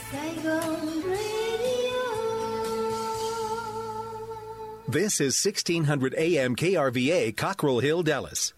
Saigon Radio. This is 1600 AM KRVA, Cockrell Hill, Dallas.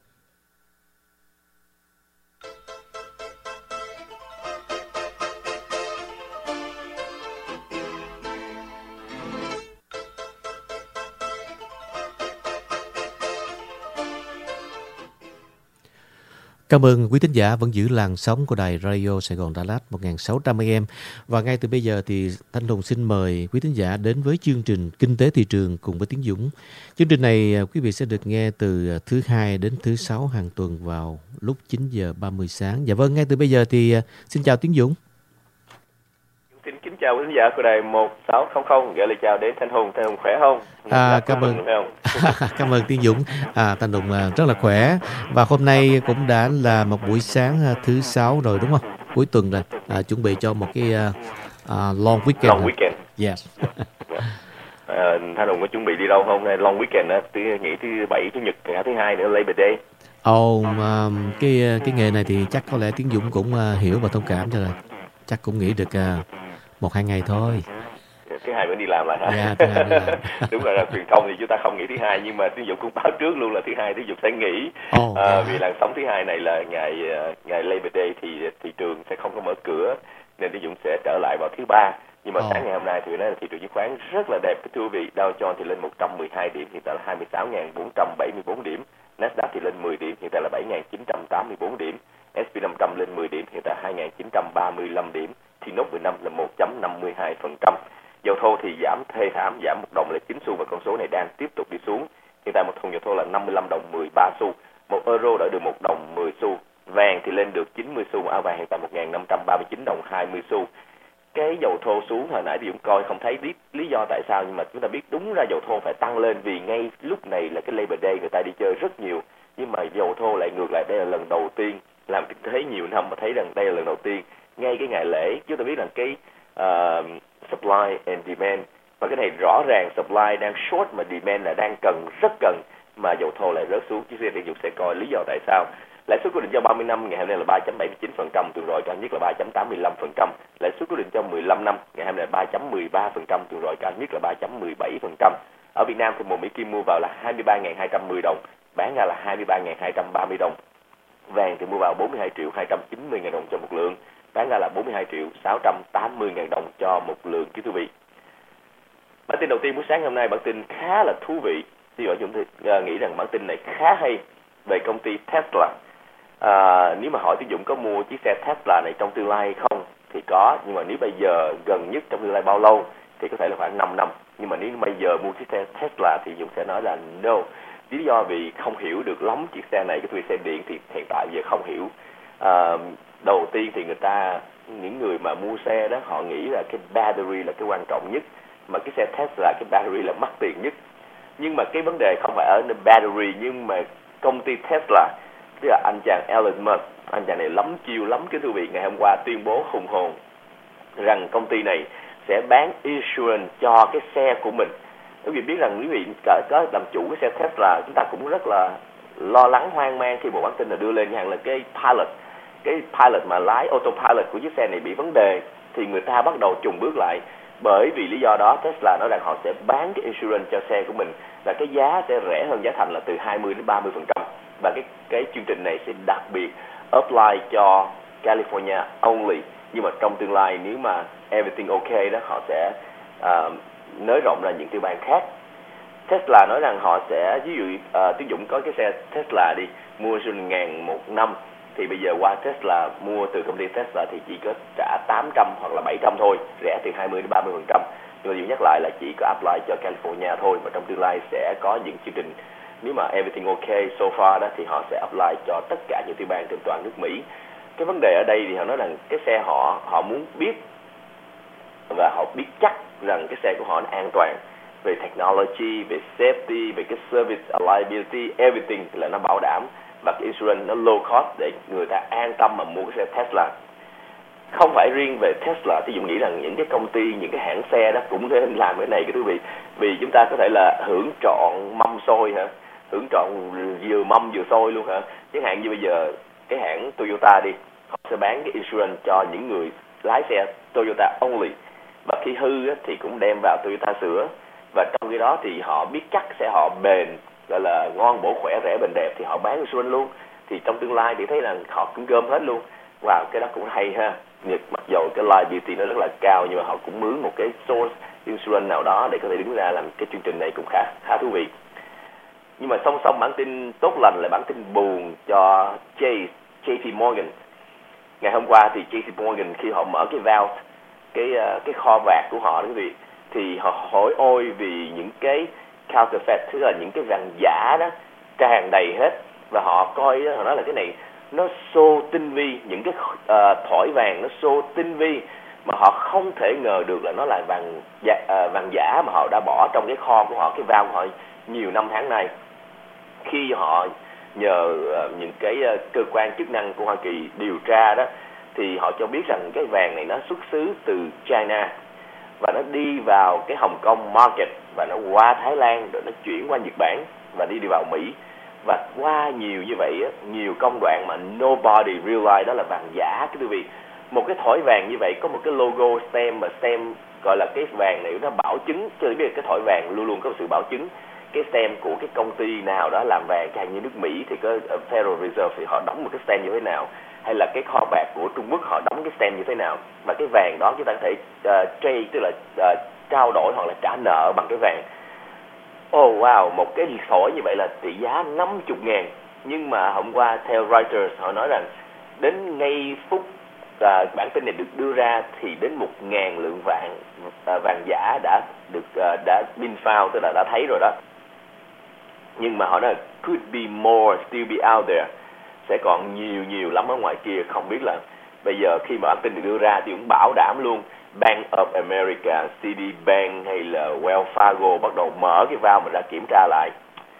Cảm ơn quý thính giả vẫn giữ làn sóng của đài Radio Sài Gòn Đà Lạt 1600 AM. Và ngay từ bây giờ thì Thanh Hùng xin mời quý thính giả đến với chương trình Kinh tế thị trường cùng với Tiến Dũng. Chương trình này quý vị sẽ được nghe từ thứ Hai đến thứ Sáu hàng tuần vào lúc 9 giờ 30 sáng. Dạ vâng, ngay từ bây giờ thì xin chào Tiến Dũng. Xin kính chào quý khán giả của đài 1600, gửi lời chào đến Thanh Hùng. Thanh Hùng khỏe không? Cảm ơn. Cảm ơn Tiến Dũng. Thanh Hùng rất là khỏe. Và hôm nay cũng đã là một buổi sáng thứ Sáu rồi đúng không? Cuối tuần rồi. Chuẩn bị cho một cái long weekend. Long weekend. Yes. Thanh Hùng có chuẩn bị đi đâu không? Long weekend á, nghỉ thứ Bảy, Chủ nhật, cả thứ Hai nữa, Labor Day. Cái nghề này thì chắc có lẽ Tiến Dũng cũng hiểu và thông cảm cho rồi. Chắc cũng nghỉ được 1-2 ngày thôi. Thứ Hai mới đi làm lại hả? Yeah, thứ Hai đi làm. Đúng rồi, truyền thông thì chúng ta không nghỉ thứ Hai, nhưng mà Tiến Dũng cũng báo trước luôn là thứ Hai Tiến Dũng sẽ nghỉ. Vì làn sóng thứ Hai này là ngày Labor Day thì thị trường sẽ không có mở cửa, nên Tiến Dũng sẽ trở lại vào thứ Ba. Nhưng mà sáng ngày hôm nay thì nói là thị trường chứng khoán rất là đẹp, thưa quý vị. Dow Jones thì lên 112 điểm, hiện tại là 26.474 điểm. Nasdaq thì lên 10 điểm, hiện tại là 7.984 điểm. S&P 500 lên 10 điểm, hiện tại 2.935 điểm. T-Note 15 là 1.52%. Dầu thô thì giảm thê thảm, giảm 1 đồng là 9 xu và con số này đang tiếp tục đi xuống. Hiện tại một thùng dầu thô là 55 đồng 13 xu, 1 euro đã được 1 đồng 10 xu. Vàng thì lên được 90 xu, áo vàng hiện tại 1.539 đồng 20 xu. Cái dầu thô xuống hồi nãy thì cũng coi không thấy lý do tại sao, nhưng mà chúng ta biết đúng ra dầu thô phải tăng lên vì ngay lúc này là cái Labor Day, người ta đi chơi rất nhiều. Nhưng mà dầu thô lại ngược lại, đây là lần đầu tiên làm kinh tế nhiều năm mà thấy rằng đây là lần đầu tiên ngay cái ngày lễ chúng ta biết rằng cái supply and demand, và cái này rõ ràng supply đang short mà demand là đang rất cần, mà dầu thô lại rớt xuống. Chúng ta sẽ coi lý do tại sao. Lãi suất cố định cho 30 năm ngày hôm nay là 3.79%, tuần rồi cao nhất là 3.85%. Lãi suất cố định cho 15 năm ngày hôm nay là 3.13%, tuần rồi cao nhất là 3.17%. Ở Việt Nam thì một Mỹ Kim mua vào là 23.210 đồng, bán ra là 23.230 đồng. Vàng thì mua vào 42.290.000 đồng cho một lượng, bán ra là 42.680.000 đồng cho một lượng, quý quý vị. Bản tin đầu tiên buổi sáng hôm nay, bản tin khá là thú vị. Thì chúng tôi nghĩ rằng bản tin này khá hay về công ty Tesla. Nếu mà hỏi Tiến Dũng có mua chiếc xe Tesla này trong tương lai hay không thì có, nhưng mà nếu bây giờ gần nhất trong tương lai bao lâu thì có thể là khoảng 5 năm. Nhưng mà nếu bây giờ mua chiếc xe Tesla thì Dũng sẽ nói là no. Lý do vì không hiểu được lắm chiếc xe này, cái xe điện thì hiện tại giờ không hiểu. Đầu tiên thì những người mà mua xe đó, họ nghĩ là cái battery là cái quan trọng nhất, mà cái xe Tesla cái battery là mắc tiền nhất. Nhưng mà cái vấn đề không phải ở battery, nhưng mà công ty Tesla, tức là anh chàng Elon Musk, anh chàng này lắm chiêu lắm, cái thưa vị, ngày hôm qua tuyên bố hùng hồn rằng công ty này sẽ bán insurance cho cái xe của mình. Quý vị biết rằng quý vị có làm chủ cái xe Tesla, chúng ta cũng rất là lo lắng hoang mang khi một bản tin là đưa lên rằng là cái pilot mà lái autopilot của chiếc xe này bị vấn đề, thì người ta bắt đầu chùng bước lại. Bởi vì lý do đó Tesla nói rằng họ sẽ bán cái insurance cho xe của mình, và cái giá sẽ rẻ hơn giá thành là từ 20 đến 30%. Và cái chương trình này sẽ đặc biệt apply cho California only. Nhưng mà trong tương lai nếu mà everything okay đó, họ sẽ nới rộng ra những tiểu bang khác. Tesla nói rằng họ sẽ, ví dụ Tiến Dũng có cái xe Tesla đi, mua trên 1.000 một năm, thì bây giờ qua Tesla mua từ công ty Tesla thì chỉ có trả 800 hoặc là 700 thôi, rẻ từ 20 đến 30%. Nhưng mà Dũng nhắc lại là chỉ có apply cho California thôi, mà trong tương lai sẽ có những chương trình, nếu mà everything okay so far đó, thì họ sẽ apply cho tất cả những tiểu bang trên toàn nước Mỹ. Cái vấn đề ở đây thì họ nói rằng cái xe họ muốn biết, và họ biết chắc rằng cái xe của họ nó an toàn về technology, về safety, về cái service liability, everything là nó bảo đảm, và cái insurance nó low cost để người ta an tâm mà mua cái xe Tesla. Không phải riêng về Tesla, thì Dũng nghĩ rằng những cái công ty, những cái hãng xe đó cũng nên làm cái này, cái quý vị. Vì chúng ta có thể là hưởng trọn mâm xôi hả, hưởng trọn vừa mâm vừa xôi luôn hả. Chẳng hạn như bây giờ cái hãng Toyota đi, họ sẽ bán cái insurance cho những người lái xe Toyota only, và khi hư thì cũng đem vào Toyota sửa. Và trong khi đó thì họ biết chắc xe họ bền, gọi là ngon bổ khỏe rẻ bền đẹp, thì họ bán insurance luôn. Thì trong tương lai thì thấy là họ cũng gom hết luôn. Wow, cái đó cũng hay ha. Mặc dù cái liability nó rất là cao, nhưng mà họ cũng mướn một cái source insurance nào đó để có thể đứng ra làm cái chương trình này, cũng khá thú vị. Nhưng mà song song bản tin tốt lành là bản tin buồn cho JP Morgan. Ngày hôm qua thì JP Morgan khi họ mở cái vault, cái kho bạc của họ, quý vị, thì họ hỏi ôi vì những cái counterfeit, tức là những cái vàng giả đó tràn đầy hết. Và họ coi, họ nói là cái này nó so tinh vi, những cái thỏi vàng nó so tinh vi mà họ không thể ngờ được là nó là vàng giả mà họ đã bỏ trong cái kho của họ, cái vault của họ nhiều năm tháng nay. Khi họ nhờ những cái cơ quan chức năng của Hoa Kỳ điều tra đó, thì họ cho biết rằng cái vàng này nó xuất xứ từ China và nó đi vào cái Hồng Kông market, và nó qua Thái Lan, rồi nó chuyển qua Nhật Bản và đi vào Mỹ. Và qua nhiều như vậy, nhiều công đoạn mà nobody realize đó là vàng giả, cái quý vị. Một cái thỏi vàng như vậy có một cái logo stem, mà stem gọi là cái vàng này nó bảo chứng, chứ biết cái thỏi vàng luôn luôn có sự bảo chứng. Cái stem của cái công ty nào đó làm vàng, chẳng như nước Mỹ thì có Federal Reserve thì họ đóng một cái stem như thế nào, hay là cái kho bạc của Trung Quốc họ đóng cái stem như thế nào. Và cái vàng đó chúng ta có thể trade, tức là trao đổi hoặc là trả nợ bằng cái vàng. Oh wow, một cái thỏi như vậy là trị giá 50.000. Nhưng mà hôm qua theo Reuters họ nói rằng đến ngay phút bản tin này được đưa ra thì đến 1.000 lượng vàng giả đã been found, tức là đã thấy rồi đó. Nhưng mà họ nói could be more still be out there, sẽ còn nhiều lắm ở ngoài kia. Không biết là bây giờ khi mà bản tin được đưa ra thì cũng bảo đảm luôn Bank of America, CD Bank hay là Wells Fargo bắt đầu mở cái vào mà ra kiểm tra lại.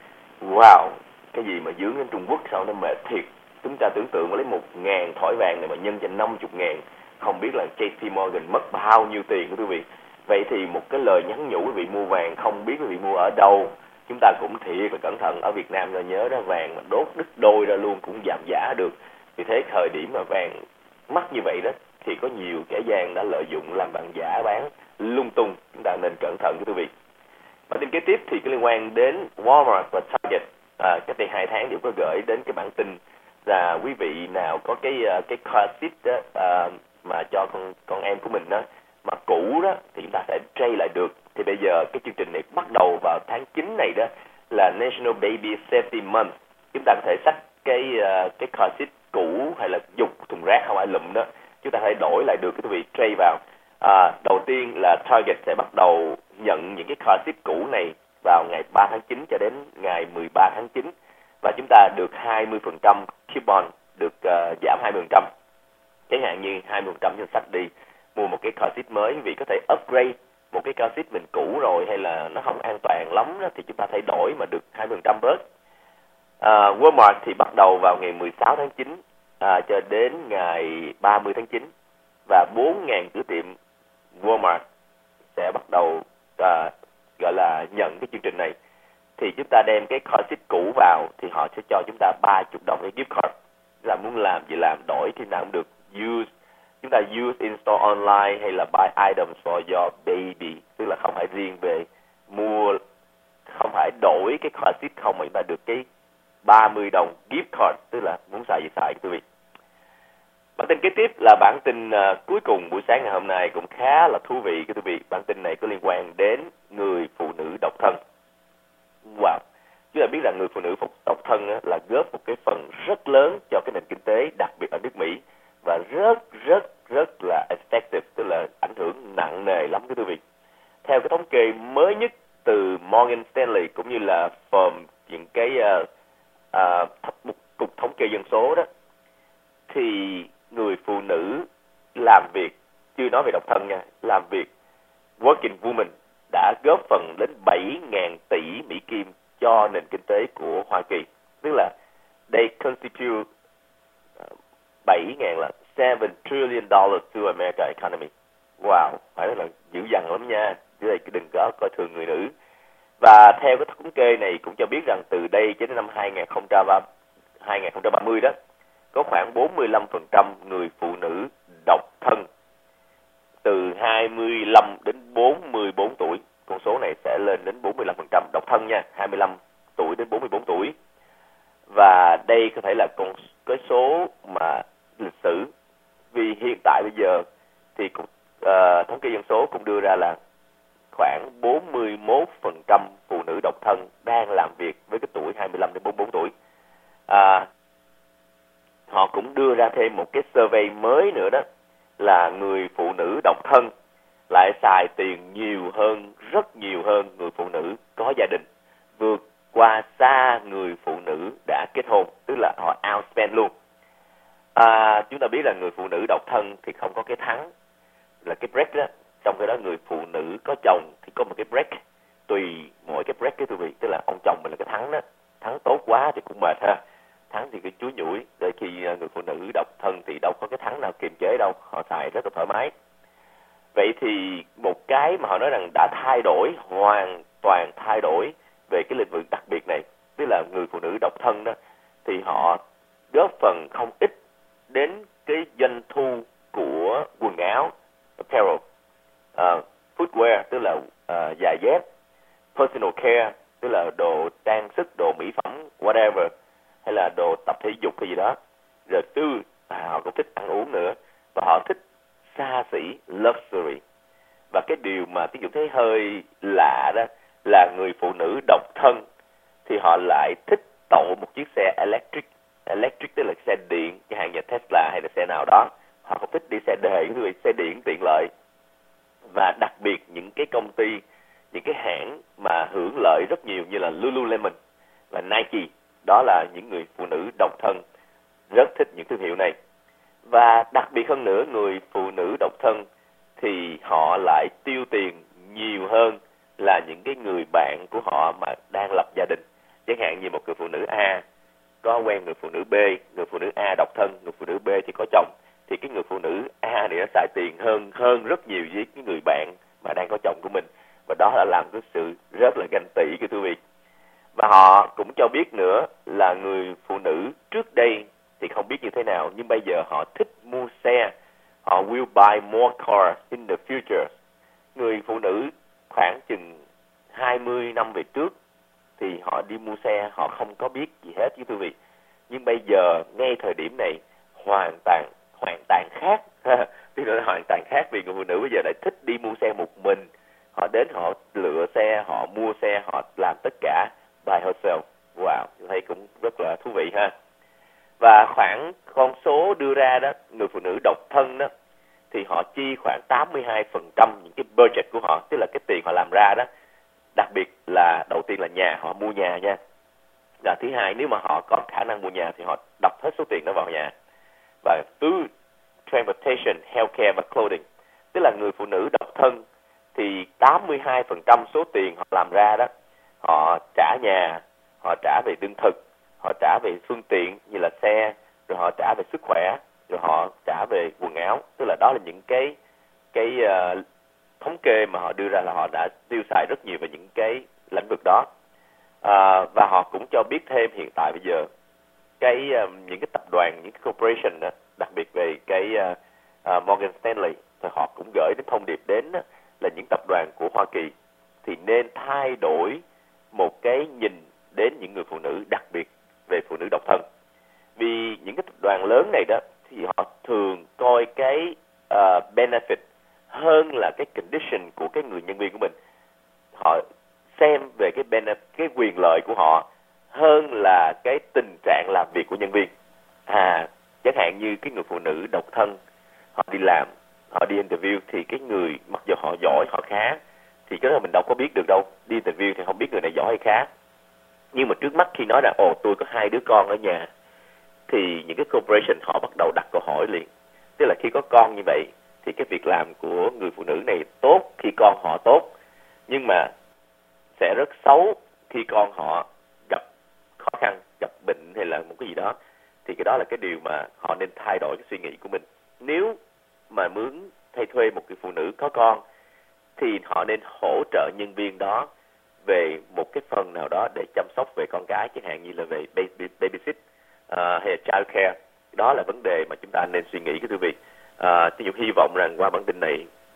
Wow, cái gì mà dướng đến Trung Quốc sao nó mệt thiệt. Chúng ta tưởng tượng lấy 1.000 thỏi vàng này mà nhân cho 50.000, không biết là JP Morgan mất bao nhiêu tiền quý vị. Vậy thì một cái lời nhắn nhủ quý vị mua vàng, không biết quý vị mua ở đâu. Chúng ta cũng thiệt là cẩn thận. Ở Việt Nam là nhớ đó, vàng mà đốt đứt đôi ra luôn cũng giảm giá được. Vì thế thời điểm mà vàng mắc như vậy đó thì có nhiều kẻ gian đã lợi dụng làm vàng giả bán lung tung. Chúng ta nên cẩn thận quý vị. Bản tin kế tiếp thì có liên quan đến Walmart và Target. Cách đây 2 tháng đều có gửi đến cái bản tin là quý vị nào có cái car seat đó, mà cho con em của mình đó mà cũ đó thì chúng ta sẽ trade lại được. Thì bây giờ cái chương trình này bắt đầu vào tháng 9 này đó là National Baby Safety Month. Chúng ta có thể xách cái car seat cũ hay là dục thùng rác không ai lụm đó, chúng ta có thể đổi lại được, quý vị trade vào. Đầu tiên là Target sẽ bắt đầu nhận những cái car seat cũ này vào ngày 3 tháng 9 cho đến ngày 13 tháng 9, và chúng ta được 20% coupon, được giảm 20%. Chẳng hạn như 20% cho sách đi mua một cái car seat mới, vì có thể upgrade một cái car seat mình cũ rồi hay là nó không an toàn lắm đó, thì chúng ta thể đổi mà được 20% bớt. Walmart thì bắt đầu vào ngày 16 tháng 9 cho đến ngày 30 tháng 9, và 4.000 cửa tiệm Walmart sẽ bắt đầu gọi là nhận cái chương trình này. Thì chúng ta đem cái car seat cũ vào thì họ sẽ cho chúng ta 30 đồng cái gift card. Là muốn làm gì làm, đổi thì nào cũng được. Chúng ta use install online hay là buy items for your baby, tức là không phải riêng về mua, không phải đổi cái car seat không, mà chúng ta được cái 30 đồng gift card, tức là muốn xài gì xài quý vị. Bản tin kế tiếp là bản tin cuối cùng buổi sáng ngày hôm nay, cũng khá là thú vị quý vị. Bản tin này có liên quan đến người phụ nữ độc thân. Wow, chúng ta biết rằng người phụ nữ độc thân là góp một cái phần rất lớn cho cái nền kinh tế, đặc biệt ở nước Mỹ, và rất là effective, tức là ảnh hưởng nặng nề lắm quý vị. Theo cái thống kê mới nhất từ Morgan Stanley cũng như là from những cái cục thống kê dân số đó, thì người phụ nữ làm việc, chưa nói về độc thân nha, làm việc working woman đã góp phần đến 7.000 tỷ Mỹ Kim cho nền kinh tế của Hoa Kỳ. Tức là they contribute 7.000 là $7 trillion to America economy. Wow, phải nói là dữ dằn lắm nha. Chứ đây đừng có coi thường người nữ. Và theo cái thống kê này cũng cho biết rằng từ đây cho đến năm 2030 đó, có khoảng 45% người phụ nữ độc thân 25 đến 44 tuổi. Con số này sẽ lên đến 45%. Độc thân nha, 25 tuổi đến 44 tuổi. Và đây có thể là cái số mà lịch sử. Vì hiện tại bây giờ thì thống kê dân số cũng đưa ra là khoảng 41% phụ nữ độc thân đang làm việc với cái tuổi 25 đến 44 tuổi. Họ cũng đưa ra thêm một cái survey mới nữa, đó là người phụ nữ độc thân lại xài tiền nhiều hơn, rất nhiều hơn người phụ nữ có gia đình, vượt qua xa người phụ nữ đã kết hôn, tức là họ outspend luôn. Chúng ta biết là người phụ nữ độc thân thì không có cái thắng là cái break đó, trong cái đó người phụ nữ có chồng thì có một cái break, tùy mỗi cái break cái quý vị, tức là ông chồng mình là cái thắng đó, thắng tốt quá thì cũng mệt ha, thắng thì cái chuối nhủi. Để khi người phụ nữ độc thân thì đâu có cái thắng nào kiềm chế đâu, họ xài rất là thoải mái. Vậy thì một cái mà họ nói rằng đã thay đổi, hoàn toàn thay đổi về cái lĩnh vực đặc biệt này, tức là người phụ nữ độc thân đó thì họ góp phần không ít đến cái doanh thu của quần áo, apparel, footwear tức là giày dép, personal care tức là đồ trang sức, đồ mỹ phẩm, whatever, hay là đồ tập thể dục hay gì đó. Rồi họ cũng thích ăn uống nữa, và họ thích xa xỉ, luxury. Và cái điều mà Tiến Dũng thấy hơi lạ đó là người phụ nữ độc thân thì họ lại thích tậu một chiếc xe electric tức là xe điện, chẳng hạn như Tesla hay là xe nào đó. Họ không thích đi xe đề, xe điện tiện lợi. Và đặc biệt những cái công ty, những cái hãng mà hưởng lợi rất nhiều như là Lululemon và Nike, đó là những người phụ nữ độc thân rất thích những thương hiệu này. Và đặc biệt hơn nữa, người phụ nữ độc thân thì họ lại tiêu tiền nhiều hơn là những cái người bạn của họ mà đang lập gia đình. Chẳng hạn như một người phụ nữ A có quen người phụ nữ B, người phụ nữ A độc thân, người phụ nữ B thì có chồng, thì cái người phụ nữ A này nó xài tiền hơn rất nhiều với cái người bạn mà đang có chồng của mình, và đó là làm cái sự rất là ganh tị của quý vị. Và họ cũng cho biết nữa là người phụ nữ trước đây thì không biết như thế nào, nhưng bây giờ họ thích mua xe, họ will buy more cars in the future. Người phụ nữ khoảng chừng 20 năm về trước thì họ đi mua xe, họ không có biết gì hết với quý vị. Nhưng bây giờ ngay thời điểm này hoàn toàn khác. Tức là hoàn toàn khác, vì người phụ nữ bây giờ lại thích đi mua xe một mình. Họ đến họ lựa xe, họ mua xe, họ làm tất cả by herself. Wow, tôi thấy cũng rất là thú vị ha. Và khoảng con số đưa ra đó, người phụ nữ độc thân đó thì họ chi khoảng 82% những cái budget của họ, tức là cái tiền họ làm ra đó. Đặc biệt là đầu tiên là nhà, họ mua nhà nha. Và thứ hai, nếu mà họ có khả năng mua nhà thì họ đập hết số tiền đó vào nhà. Và food, transportation, healthcare và clothing, tức là người phụ nữ độc thân thì 82% số tiền họ làm ra đó, họ trả nhà, họ trả về lương thực, họ trả về phương tiện như là xe, rồi họ trả về sức khỏe, rồi họ trả về quần áo. Tức là đó là những cái thống kê mà họ đưa ra là họ đã tiêu xài rất nhiều về những cái lĩnh vực đó. Và họ cũng cho biết thêm hiện tại bây giờ những cái tập đoàn, những cái corporation đó, đặc biệt về cái Morgan Stanley, thì họ cũng gửi đến thông điệp đến đó, là những tập đoàn của Hoa Kỳ thì nên thay đổi một cái nhìn đến những người phụ nữ, đặc biệt về phụ nữ độc thân. Vì những cái tập đoàn lớn này đó thì họ thường coi cái benefit hơn là cái condition của cái người nhân viên của mình. Họ xem về cái quyền lợi của họ hơn là cái tình trạng làm việc của nhân viên. Chẳng hạn như cái người phụ nữ độc thân, họ đi làm, họ đi interview thì cái người mặc dù họ giỏi, họ khá, thì cái đó mình đâu có biết được đâu. Đi interview thì không biết người này giỏi hay khá. Nhưng mà trước mắt khi nói là tôi có 2 đứa con ở nhà, thì những cái corporation họ bắt đầu đặt câu hỏi liền. Tức là khi có con như vậy thì cái việc làm của người phụ nữ này tốt khi con họ tốt, nhưng mà sẽ rất xấu khi con họ gặp khó khăn, gặp bệnh hay là một cái gì đó. Thì cái đó là cái điều mà họ nên thay đổi cái suy nghĩ của mình. Nếu mà muốn thay thuê một người phụ nữ có con thì họ nên hỗ trợ nhân viên đó về một cái phần nào đó để chăm sóc về con cái, chẳng hạn như là về babysit hay là child care. Đó là vấn đề mà chúng ta nên suy nghĩ, cái quý vị. Tôi hy vọng rằng qua bản tin này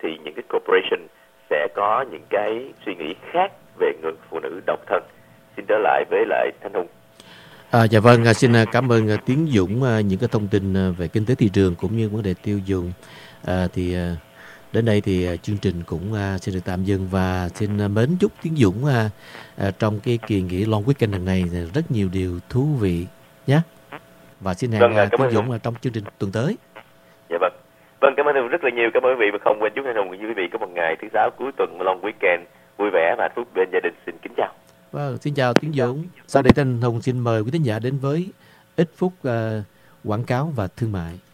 thì những cái corporation sẽ có những cái suy nghĩ khác về người phụ nữ độc thân. Xin trở lại với lại Thanh Hùng. Dạ vâng, xin cảm ơn Tiến Dũng những cái thông tin về kinh tế thị trường cũng như vấn đề tiêu dùng. Đến đây thì chương trình cũng xin được tạm dừng và xin mến chúc Tiến Dũng trong cái kỳ nghỉ long weekend lần này rất nhiều điều thú vị nhé. Và xin hẹn Tiến Dũng trong chương trình tuần tới. Dạ vâng. Vâng, cảm ơn Hùng rất là nhiều. Cảm ơn quý vị và không quên chúc Thanh Hùng và quý vị có một ngày thứ sáu cuối tuần long weekend vui vẻ và hạnh phúc bên gia đình. Xin kính chào. Vâng, xin chào Tiến Dũng. Sau đây Thanh Hùng xin mời quý thính giả đến với ít phút quảng cáo và thương mại.